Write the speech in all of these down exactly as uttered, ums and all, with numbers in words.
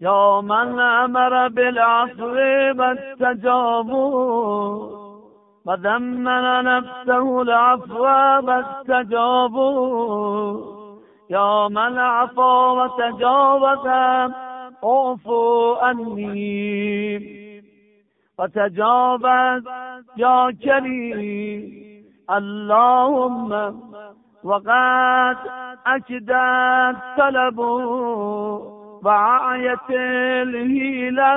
یا من امر بالعفو فاستجابوا و ذمن نفسه العفو فاستجابوا یا من عفا و تجاوز اعفو عنی و تجاوز یا کریم. اللهم وقد اکدت طلب و عیت الهیله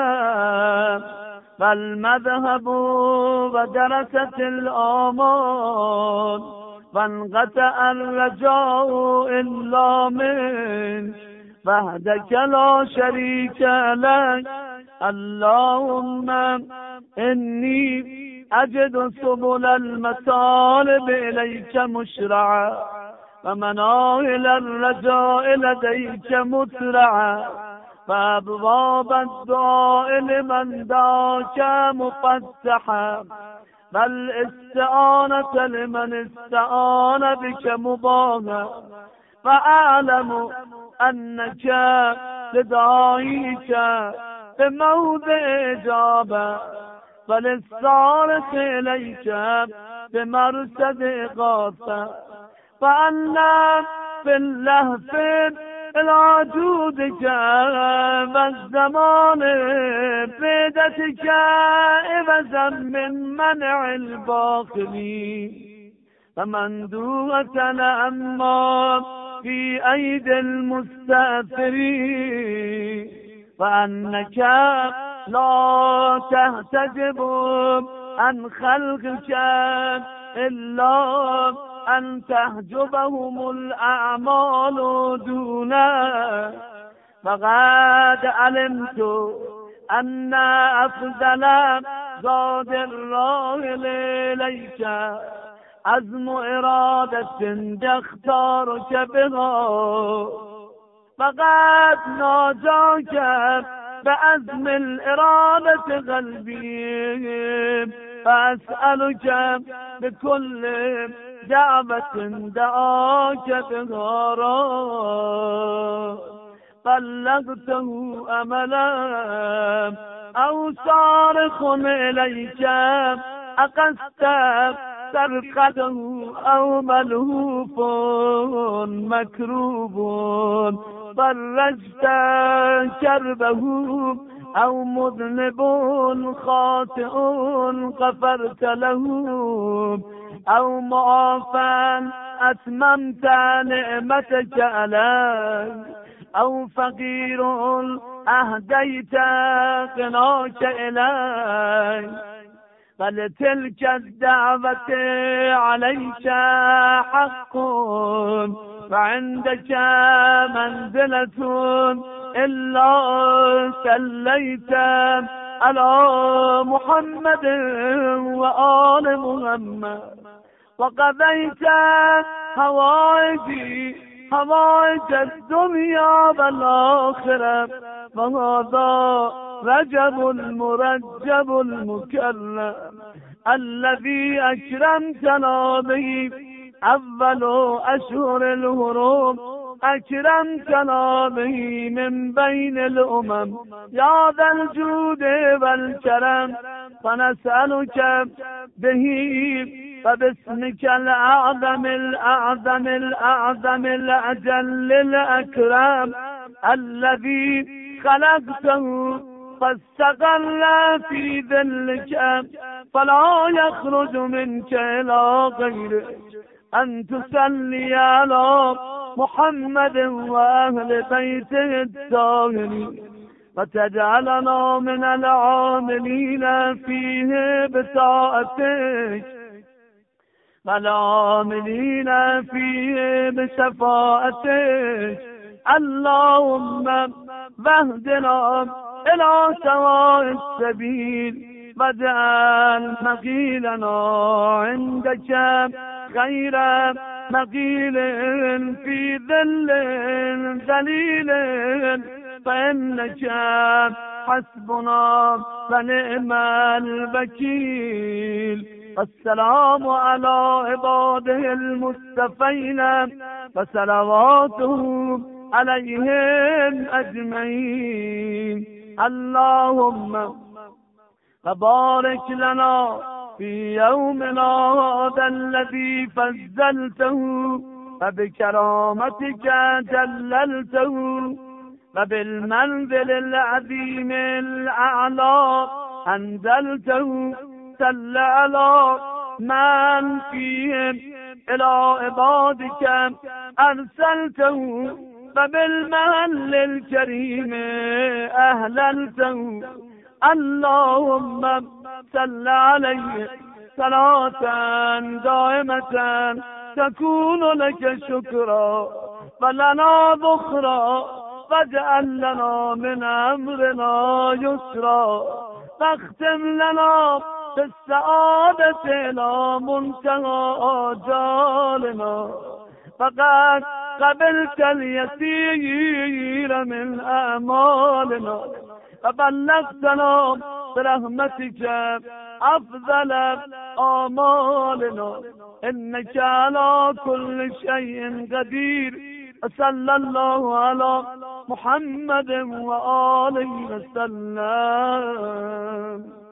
والمذهب و درست الآمال وانقطع الرجاء الا من وحدك لا شريك لك. اللهم إني أجد سبل المطالب إليك مشرعا ومناهل الرجاء لديك مسرعا وأبواب الدعاء لمن دعاك مفتحا والاستعانة لمن استعان بك مباها فأعلم أنك لدعائك بموضع إجابة وللصارخ إليك بمرصد إغاثة فأنا في اللهف إلى جودك والزمان بيدتك عوضا من منع الباخلين فمندوحة أما في أيدي المستأثرين وأنك لا تحتجب عن خلقك إلا أن تحجبهم الأعمال دونا. فقد علمت أن أفضل زاد الراحل إليك عزم إرادة تختارك بها فقد ناجاك بعزم الإرادة قلبي فأسألك بكل دعوة دعاك بها بلغته أملا أو صارخ إليك أقست سرقته أو ملهوف مكروب فرجت كربه أو مذنب خاطئ غفرت له أو معافى أتممت نعمتك عليه أو فقير أهديت غناك إليه فلتلك الدعوة عليك حق وعندك منزلة إلا سليت على محمد وآل محمد وقضيت حوائجي حوائج الدنيا والآخرة وهذا رجب المرجب المكرم الذي أكرمتنا به أول أشهر الهروب أكرمتنا به من بين الأمم يا ذا الجود والكرم فنسألك به فباسمك الأعظم الأعظم الأعظم الأجل الأكرم الذي خلقته فاستقر في ذلك فلا يخرج منك إلى غيرك أن تصلي على محمد وأهل بيته الطاهرين وتجعلنا من العاملين فيه بطاعتك والعاملين فيه بشفاعتك. اللهم واهدنا إلى سواء السبيل واجعل مقيلنا عندك خير مقيل في ذل ذليل فإنك حسبنا ونعم الوكيل. السلام على عباده المصطفين وصلواته عليهم أجمعين. اللهم وبارك لنا في يومنا هذا الذي فضلته وبكرامتك جللته وبالمنزل العظيم الأعلى أنزلته. صل على من فيهم إلى عبادك أرسلته وبالمهل الكريم أهللته. اللهم صل عليه صلاة دائمة تكون لك شكرا ولنا ذخرا واجعل لنا من أمرنا يسرا واختم لنا بالسعادة إلى منتهى آجالنا. فقد قبلت اليسير من أعمالنا وبلغتنا برحمتك أفضل آمالنا إنك على كل شيء قدير. صلى الله على محمد وآله وسلم.